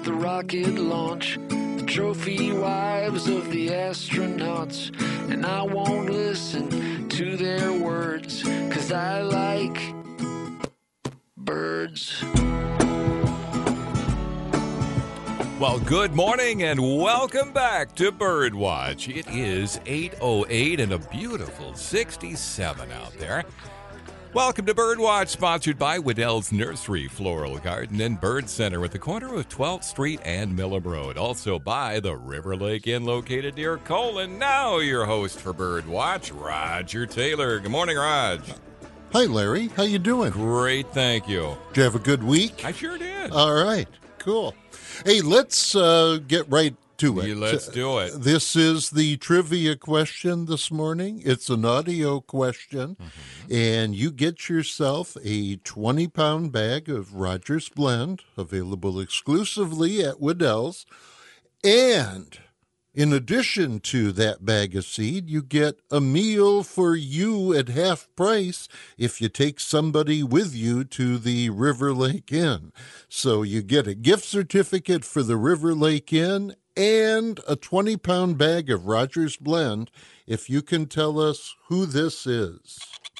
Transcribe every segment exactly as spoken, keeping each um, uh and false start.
of the rocket launch, the trophy wives of the astronauts, and I won't listen to their words, 'cause I like birds. Well, good morning and welcome back to Birdwatch. It is eight oh eight and a beautiful sixty-seven out there. Welcome to Birdwatch, sponsored by Waddell's Nursery, Floral Garden, and Bird Center at the corner of twelfth Street and Millham Road. Also by the River Lake Inn located near Colon. Now your host for Birdwatch, Roger Taylor. Good morning, Raj. Hi, Larry. How you doing? Great, thank you. Did you have a good week? I sure did. All right, cool. Hey, let's uh, get right to it. Yeah, let's do it. This is the trivia question this morning. It's an audio question, mm-hmm. and you get yourself a twenty-pound bag of Rogers Blend, available exclusively at Waddell's, and in addition to that bag of seed, you get a meal for you at half price if you take somebody with you to the River Lake Inn. So you get a gift certificate for the River Lake Inn and a twenty-pound bag of Rogers Blend if you can tell us who this is.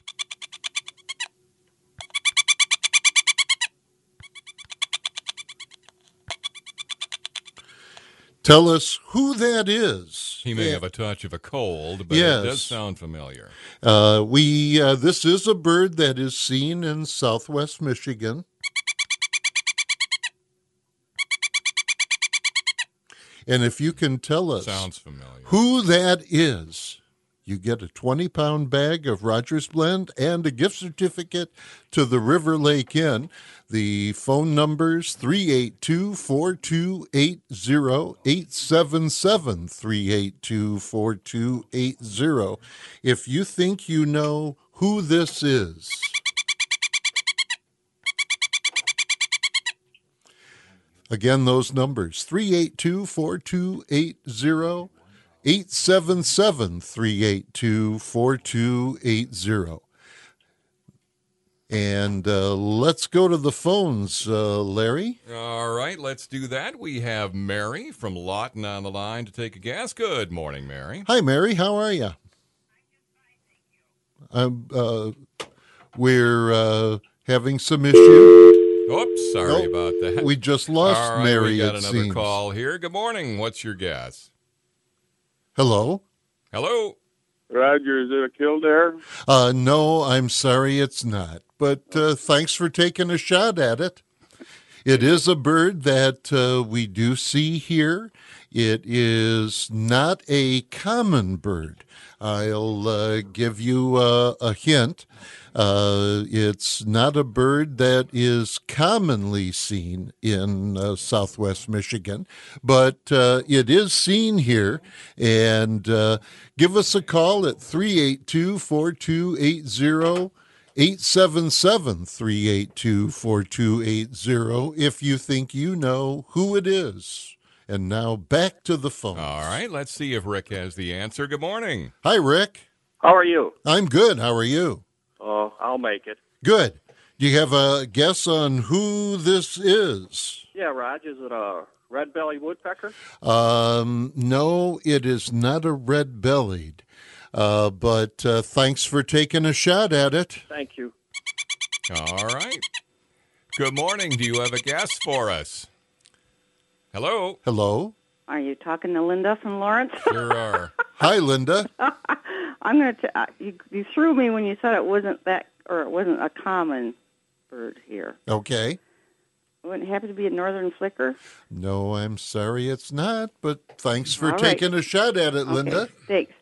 Tell us who that is. He may yeah. have a touch of a cold, but yes. It does sound familiar. Uh, we uh, this is a bird that is seen in southwest Michigan. And if you can tell us sounds familiar. who that is, you get a twenty-pound bag of Rogers Blend and a gift certificate to the River Lake Inn. The phone number's three eight two, four two eight zero, eight seven seven, three eight two, four two eight zero. If you think you know who this is. Again, those numbers, three eight two, four two eight zero, eight seven seven, three eight two, four two eight zero. And uh, let's go to the phones, uh, Larry. All right, let's do that. We have Mary from Lawton on the line to take a guess. Good morning, Mary. Hi, Mary. How are you? I'm, uh, we're uh, having some issues. Oops, sorry oh, about that. We just lost All right, Mary, we got it another seems. call here. Good morning. What's your guess? Hello? Hello? Roger, is it a Kildare? Uh, no, I'm sorry, it's not. But uh, thanks for taking a shot at it. It is a bird that uh, we do see here. It is not a common bird. I'll uh, give you uh, a hint. Uh, it's not a bird that is commonly seen in uh, southwest Michigan, but uh, it is seen here. And uh, give us a call at three eight two, four two eight zero, eight seven seven, three eight two, four two eight zero if you think you know who it is. And now back to the phone. All right, let's see if Rick has the answer. Good morning. Hi, Rick. How are you? I'm good. How are you? Oh, I'll make it. Good. Do you have a guess on who this is? Yeah, Raj, is it a red-bellied woodpecker? Um, no, it is not a red-bellied. Uh, but uh, thanks for taking a shot at it. Thank you. All right. Good morning. Do you have a guess for us? Hello? Hello? Are you talking to Linda from Lawrence? Sure are. Hi, Linda. I'm going to. Uh, you, you threw me when you said it wasn't that, or it wasn't a common bird here. Okay. Wouldn't it happen to be a northern flicker? No, I'm sorry it's not, but thanks for All right. taking a shot at it, Okay, Linda. thanks.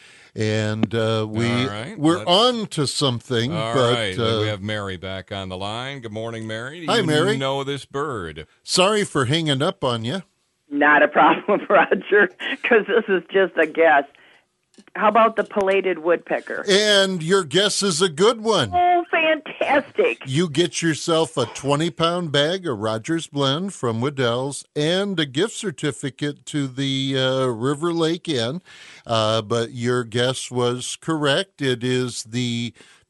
And uh, we, All right, we're let's- on to something. All but, right. Uh, we have Mary back on the line. Good morning, Mary. Do Hi, you Mary. know this bird? Sorry for hanging up on you. Not a problem, Roger, because this is just a guess. How about the pileated woodpecker? And your guess is a good one. Oh, fantastic. You get yourself a twenty-pound bag of Rogers Blend from Waddell's and a gift certificate to the uh, River Lake Inn. Uh, but your guess was correct. It is the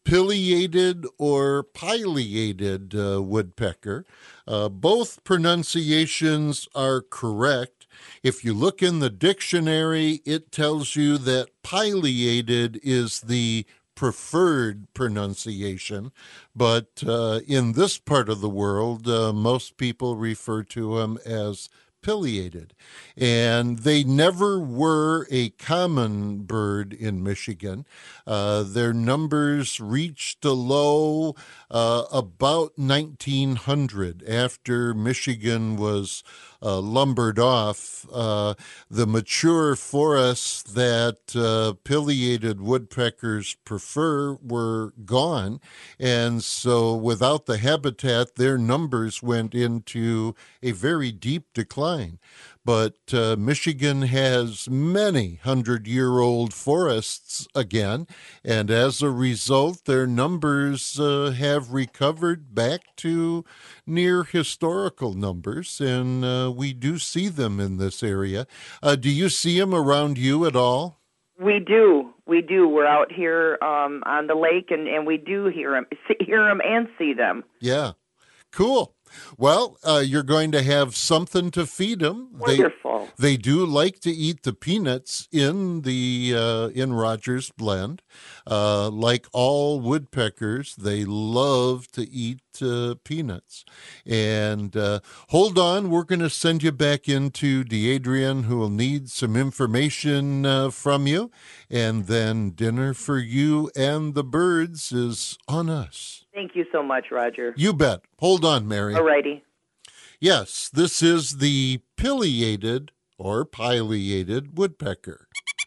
pileated or pileated uh, woodpecker. Uh, both pronunciations are correct. If you look in the dictionary, it tells you that pileated is the preferred pronunciation, but uh, in this part of the world, uh, most people refer to them as pileated. And they never were a common bird in Michigan. Uh, their numbers reached a low uh, about nineteen hundred after Michigan was uh, lumbered off. Uh, the mature forests that uh, pileated woodpeckers prefer were gone. And so without the habitat, their numbers went into a very deep decline. But uh, Michigan has many hundred-year-old forests again, and as a result, their numbers uh, have recovered back to near historical numbers, and uh, we do see them in this area. Uh, do you see them around you at all? We do. We do. We're out here um, on the lake, and, and we do hear them, see, hear them and see them. Yeah. Cool. Well, uh, you're going to have something to feed them. Wonderful. They, they do like to eat the peanuts in the uh, in Rogers Blend. Uh, like all woodpeckers, they love to eat uh, peanuts. And uh, hold on, we're going to send you back into Deadrian, who will need some information uh, from you. And then dinner for you and the birds is on us. Thank you so much, Roger. You bet. Hold on, Mary. All righty. Yes, this is the pileated or pileated woodpecker.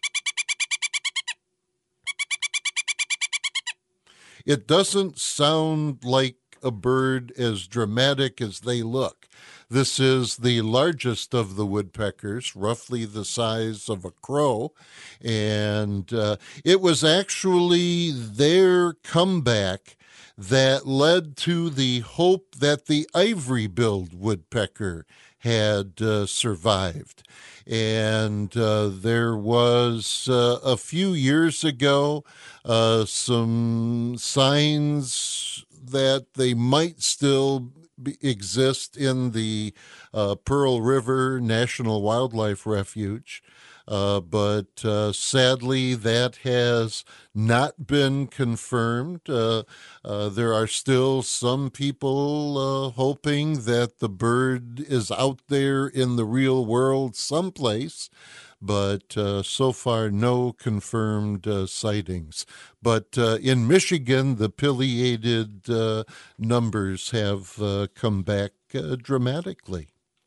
It doesn't sound like a bird as dramatic as they look. This is the largest of the woodpeckers, roughly the size of a crow, and uh, it was actually their comeback that led to the hope that the ivory-billed woodpecker had uh, survived. And uh, there was, uh, a few years ago, uh, some signs that they might still be, exist in the uh, Pearl River National Wildlife Refuge. Uh, but uh, sadly, that has not been confirmed. Uh, uh, there are still some people uh, hoping that the bird is out there in the real world someplace, but uh, so far, no confirmed uh, sightings. But uh, in Michigan, the pileated uh, numbers have uh, come back uh, dramatically.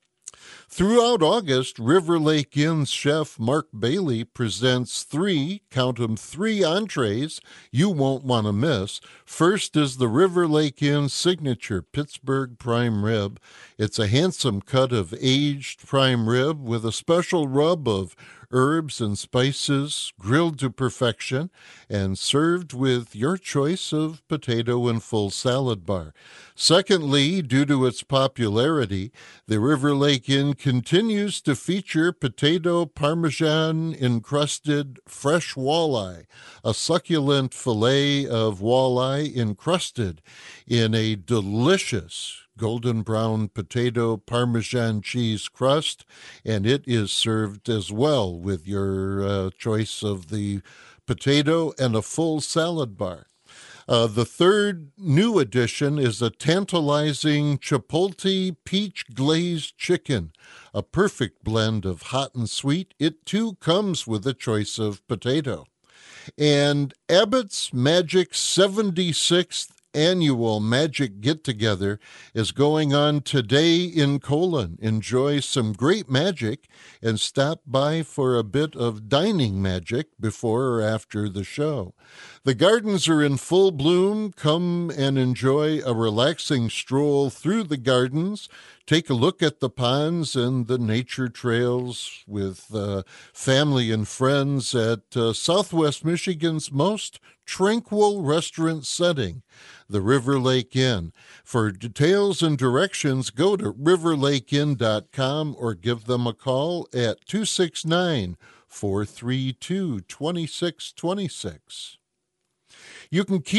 Throughout August, River Lake Inn's chef Mark Bailey presents three, count 'em, three entrees you won't want to miss. First is the River Lake Inn signature Pittsburgh prime rib. It's a handsome cut of aged prime rib with a special rub of herbs and spices, grilled to perfection, and served with your choice of potato and full salad bar. Secondly, due to its popularity, the River Lake Inn continues to feature potato parmesan encrusted fresh walleye, a succulent fillet of walleye encrusted in a delicious golden brown potato parmesan cheese crust, and it is served as well with your uh, choice of the potato and a full salad bar. Uh, the third new addition is a tantalizing Chipotle peach glazed chicken, a perfect blend of hot and sweet. It too comes with a choice of potato. And Abbott's Magic seventy-sixth annual Magic Get-Together is going on today in Colon. Enjoy some great magic and stop by for a bit of dining magic before or after the show. The gardens are in full bloom. Come and enjoy a relaxing stroll through the gardens. Take a look at the ponds and the nature trails with uh, family and friends at uh, Southwest Michigan's most tranquil restaurant setting, the River Lake Inn. For details and directions, go to river lake inn dot com or give them a call at two six nine, four three two, two six two six. You can keep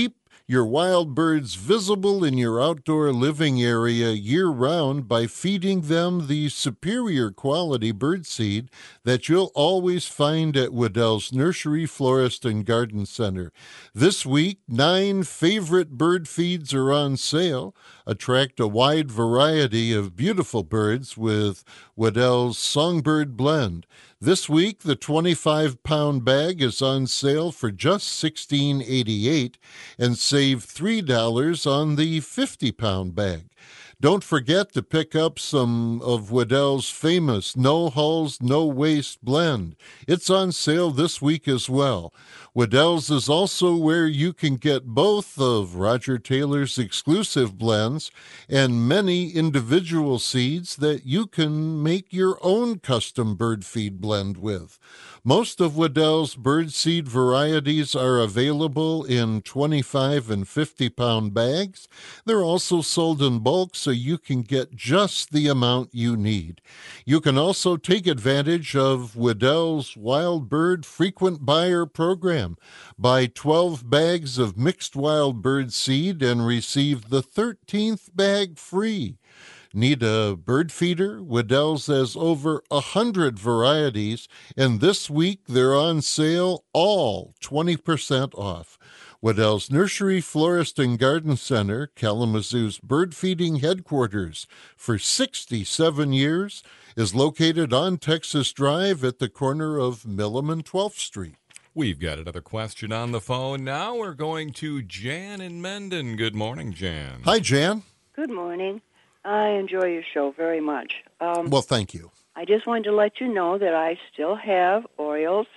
your wild birds visible in your outdoor living area year-round by feeding them the superior quality birdseed that you'll always find at Waddell's Nursery, Florist, and Garden Center. This week, nine favorite bird feeds are on sale. Attract a wide variety of beautiful birds with Waddell's Songbird Blend. This week, the twenty-five pound bag is on sale for just sixteen eighty-eight and save three dollars on the fifty pound bag. Don't forget to pick up some of Waddell's famous No Hulls, No Waste blend. It's on sale this week as well. Waddell's is also where you can get both of Roger Taylor's exclusive blends and many individual seeds that you can make your own custom bird feed blend with. Most of Waddell's bird seed varieties are available in twenty-five and fifty pound bags. They're also sold in bulk so you can get just the amount you need. You can also take advantage of Waddell's Wild Bird Frequent Buyer Program. Buy twelve bags of mixed wild bird seed and receive the thirteenth bag free. Need a bird feeder? Waddell's has over a hundred varieties, and this week they're on sale, all twenty percent off. Waddell's Nursery, Florist, and Garden Center, Kalamazoo's bird feeding headquarters for sixty-seven years, is located on Texas Drive at the corner of Millam and twelfth Street. We've got another question on the phone. Now we're going to Jan in Mendon. Good morning, Jan. Hi, Jan. Good morning. I enjoy your show very much. Um, Well, thank you. I just wanted to let you know that I still have Orioles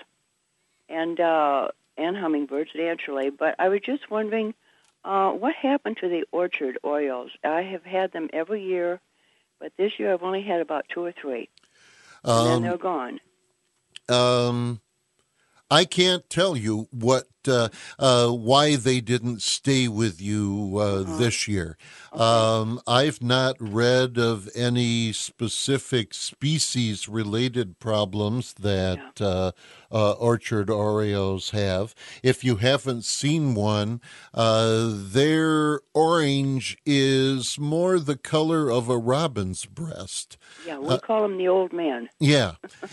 and uh, and hummingbirds naturally, but I was just wondering uh, what happened to the orchard Orioles. I have had them every year, but this year I've only had about two or three, and Um, then they're gone. Um, I can't tell you what uh, uh, why they didn't stay with you uh, Uh-huh. this year. Okay. Um, I've not read of any specific species-related problems that uh, uh, orchard Oreos have. If you haven't seen one, uh, their orange is more the color of a robin's breast. Yeah, we call him the old man. Yeah,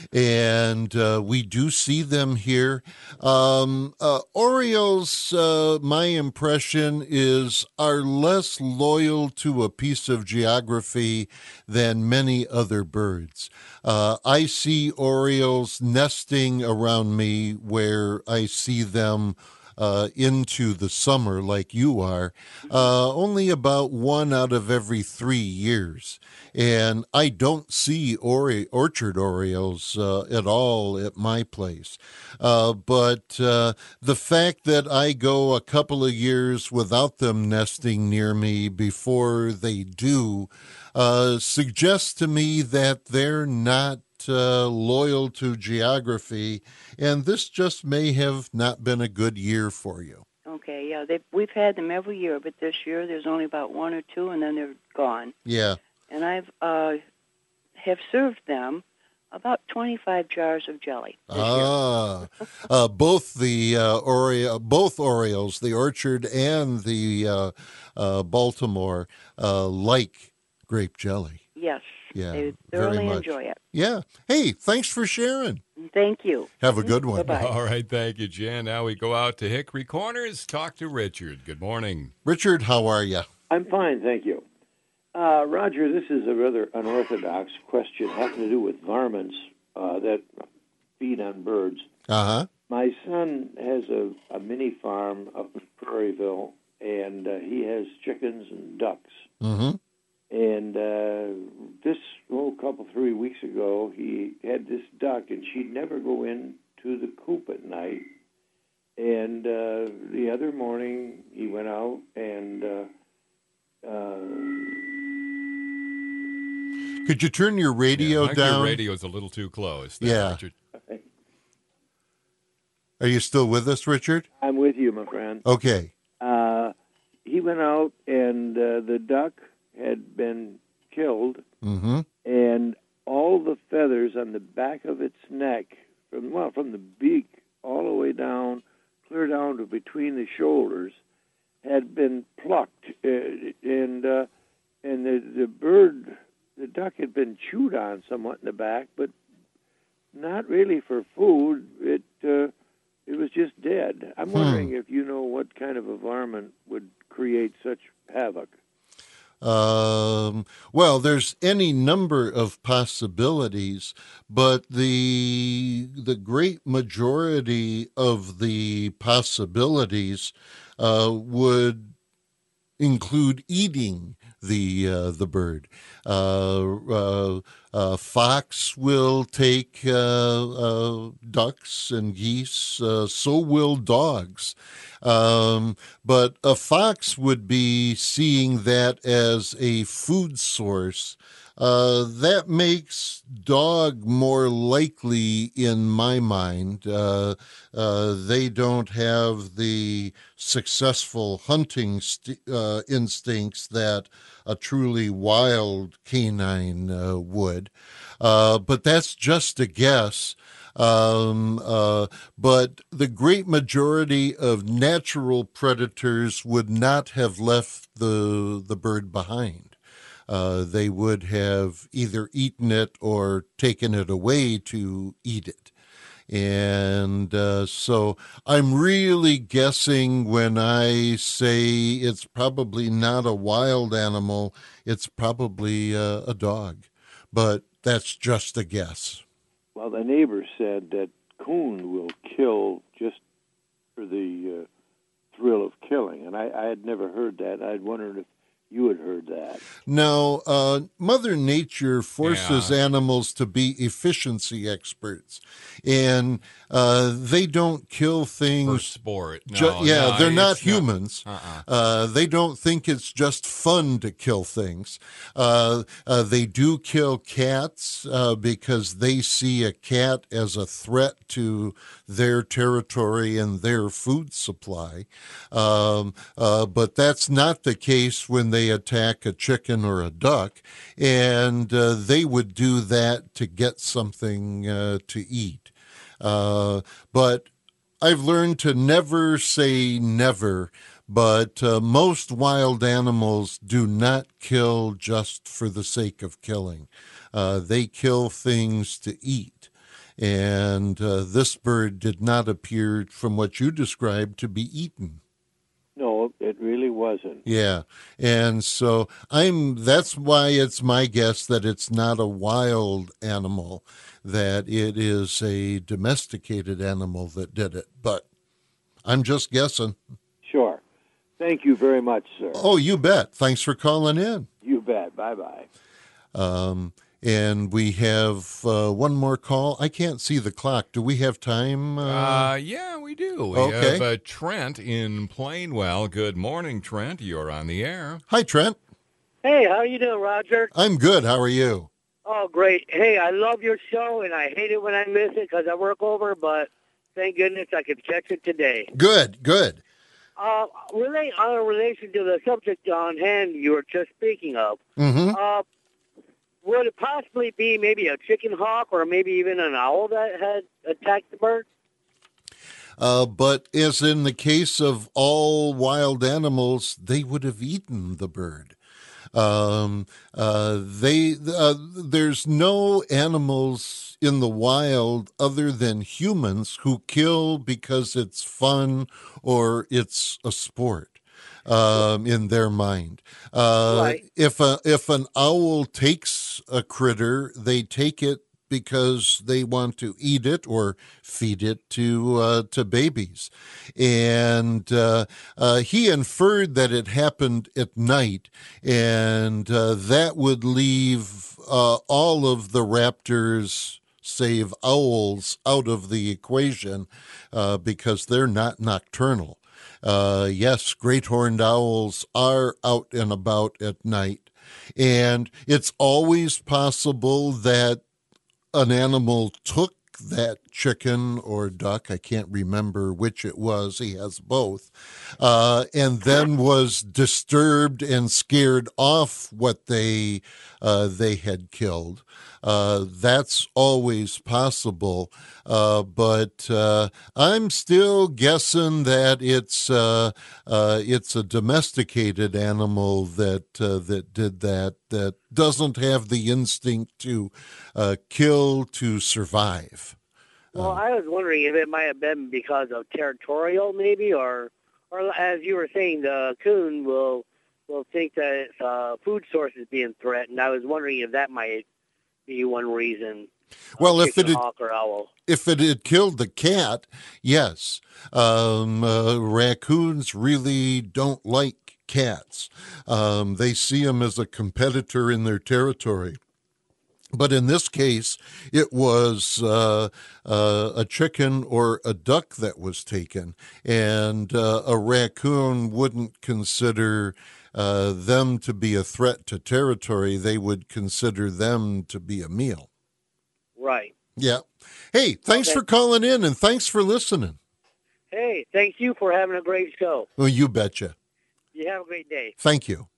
and uh, we do see them here. Um, uh, Orioles, uh, my impression is, are less loyal to a piece of geography than many other birds. Uh, I see Orioles nesting around me where I see them Uh, into the summer like you are, uh, only about one out of every three years. And I don't see ori- orchard Orioles uh, at all at my place. Uh, but uh, the fact that I go a couple of years without them nesting near me before they do uh, suggests to me that they're not Uh, loyal to geography, and this just may have not been a good year for you. Okay, yeah, they, we've had them every year, but this year there's only about one or two, and then they're gone. Yeah. And I've uh, have served them about twenty-five jars of jelly this year. Ah, uh, both the uh, Oreo, both Oreos, the Orchard and the uh, uh, Baltimore, uh, like grape jelly. Yes, Yeah, they very thoroughly much. enjoy it. Yeah. Hey, thanks for sharing. Thank you. Have a good one. Bye-bye. All right, thank you, Jan. Now we go out to Hickory Corners, talk to Richard. Good morning. Richard, how are you? I'm fine, thank you. Uh, Roger, this is a rather unorthodox question having to do with varmints uh, that feed on birds. Uh-huh. My son has a, a mini farm up in Prairieville, and uh, he has chickens and ducks. Mm-hmm. And uh, this, oh, a couple, three weeks ago, he had this duck, and she'd never go into the coop at night. And uh, the other morning, he went out and... Uh, uh, Could you turn your radio yeah, I think down? Your radio's a little too close. There, Yeah. Richard. Are you still with us, Richard? I'm with you, my friend. Okay. Uh, he went out, and uh, the duck had been killed, Mm-hmm. and all the feathers on the back of its neck, from well, from the beak all the way down, clear down to between the shoulders, had been plucked, uh, and uh, and the the bird, the duck had been chewed on somewhat in the back, but not really for food. It uh, it was just dead. I'm Hmm. wondering if you know what kind of a varmint would create such havoc. Um, well, there's any number of possibilities, but the the great majority of the possibilities uh, would include eating the uh, the bird. Uh, uh, uh, fox will take uh, uh, ducks and geese. Uh, so will dogs. Um, but a fox would be seeing that as a food source. Uh, that makes dog more likely in my mind. Uh, uh, they don't have the successful hunting st- uh, instincts that a truly wild canine uh, would. Uh, but that's just a guess. Um, uh, but the great majority of natural predators would not have left the the bird behind. Uh, they would have either eaten it or taken it away to eat it. And uh, so I'm really guessing when I say it's probably not a wild animal, it's probably uh, a dog. But that's just a guess. Well, the neighbor said that coon will kill just for the uh, thrill of killing, and I, I had never heard that. I'd wondered if you had heard that. Now, uh, Mother Nature forces Yeah. animals to be efficiency experts, and uh, they don't kill For things. sport. No, Ju- yeah, no, they're not it's not- humans. Uh-uh. Uh, they don't think it's just fun to kill things. Uh, uh, they do kill cats uh, because they see a cat as a threat to their territory and their food supply. Um, uh, but that's not the case when they attack a chicken or a duck, and uh, they would do that to get something uh, to eat. Uh, but I've learned to never say never, but uh, most wild animals do not kill just for the sake of killing. Uh, they kill things to eat. And uh, this bird did not appear, from what you described, to be eaten. No, it really wasn't. Yeah. And so I'm that's why it's my guess that it's not a wild animal, that it is a domesticated animal that did it. But I'm just guessing. Sure. Thank you very much, sir. Oh, you bet. Thanks for calling in. You bet. Bye-bye. Um, and we have uh, one more call. I can't see the clock. Do we have time? Uh, yeah, we do. We Okay. have uh, Trent in Plainwell. Good morning, Trent. You're on the air. Hi, Trent. Hey, how you doing, Roger? I'm good. How are you? Oh, great. Hey, I love your show, and I hate it when I miss it because I work over, but thank goodness I could catch it today. Good, good. Uh, relate, uh, in relation to the subject on hand you were just speaking of, Mm-hmm. uh, would it possibly be maybe a chicken hawk or maybe even an owl that had attacked the bird? Uh, but as in the case of all wild animals, they would have eaten the bird. Um, uh, they uh, there's no animals in the wild other than humans who kill because it's fun or it's a sport. Um, in their mind, uh, Right. if a if an owl takes a critter, they take it because they want to eat it or feed it to uh, to babies, and uh, uh, he inferred that it happened at night, and uh, that would leave uh, all of the raptors, save owls, out of the equation uh, because they're not nocturnal. Uh, yes, great horned owls are out and about at night, and it's always possible that an animal took took that chicken or duck, I can't remember which it was, he has both, uh, and then was disturbed and scared off what they uh, they had killed. Uh, that's always possible, uh, but uh, I'm still guessing that it's uh, uh, it's a domesticated animal that uh, that did that. That doesn't have the instinct to uh, kill to survive. Well, I was wondering if it might have been because of territorial, maybe, or, or as you were saying, the coon will will think that its uh, food source is being threatened. I was wondering if that might be one reason. Well, if it had, hawk or owl. if it had killed the cat, yes. Um, uh, raccoons really don't like cats. Um, they see them as a competitor in their territory. But in this case, it was uh, uh, a chicken or a duck that was taken, and uh, a raccoon wouldn't consider uh, them to be a threat to territory. They would consider them to be a meal. Right. Yeah. Hey, thanks Okay. for calling in, and thanks for listening. Hey, thank you for having a great show. Well, you betcha. You have a great day. Thank you.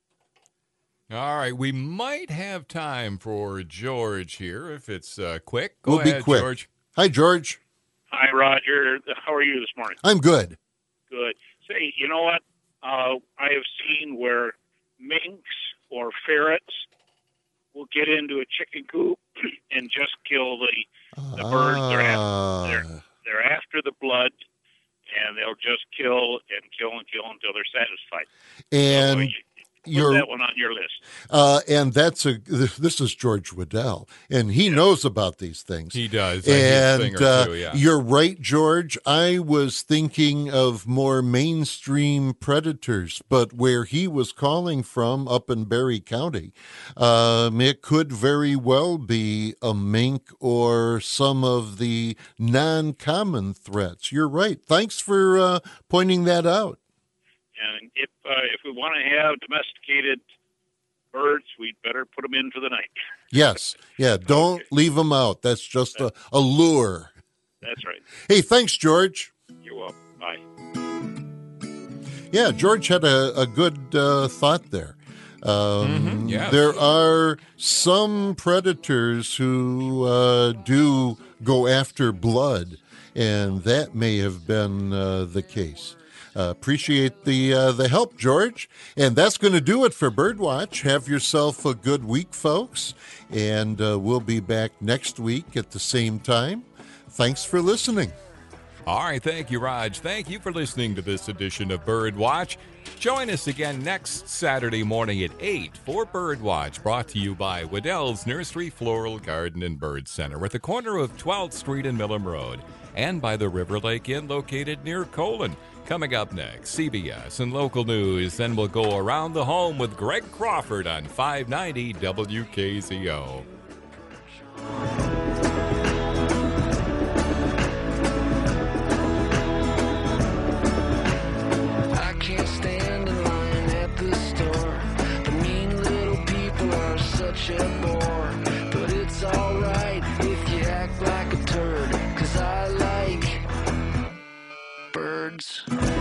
All right, we might have time for George here if it's uh, quick. Go We'll ahead, be quick. George. Hi, George. Hi, Roger. How are you this morning? I'm good. Good. Say, you know what? Uh, I have seen where minks or ferrets will get into a chicken coop and just kill the the birds. They're after, they're, they're after the blood, and they'll just kill and kill and kill until they're satisfied. And So you- Put you're that one on your list. Uh, and that's a, this is George Waddell, and he knows about these things. He does. I hear a And thing or uh, two, yeah. you're right, George. I was thinking of more mainstream predators, but where he was calling from up in Berry County, um, it could very well be a mink or some of the non-common threats. You're right. Thanks for uh, pointing that out. And if uh, if we want to have domesticated birds, we'd better put them in for the night. Yes. Yeah. Don't leave them out. That's just a, a lure. That's right. Hey, thanks, George. You're welcome. Bye. Yeah, George had a, a good uh, thought there. Um, Mhm, yes. There are some predators who uh, do go after blood, and that may have been uh, the case. Uh, appreciate the uh, the help, George. And that's going to do it for Birdwatch. Have yourself a good week, folks. And uh, we'll be back next week at the same time. Thanks for listening. All right, thank you, Raj. Thank you for listening to this edition of Birdwatch. Join us again next Saturday morning at eight for Birdwatch, brought to you by Waddell's Nursery, Floral Garden, and Bird Center at the corner of twelfth Street and Millam Road, and by the River Lake Inn located near Colon. Coming up next, C B S and local news. Then we'll go around the home with Greg Crawford on five ninety W K Z O. I can't stand in line at the store. The mean little people are such a bore. But it's alright if you act like a turd, 'cause I like birds.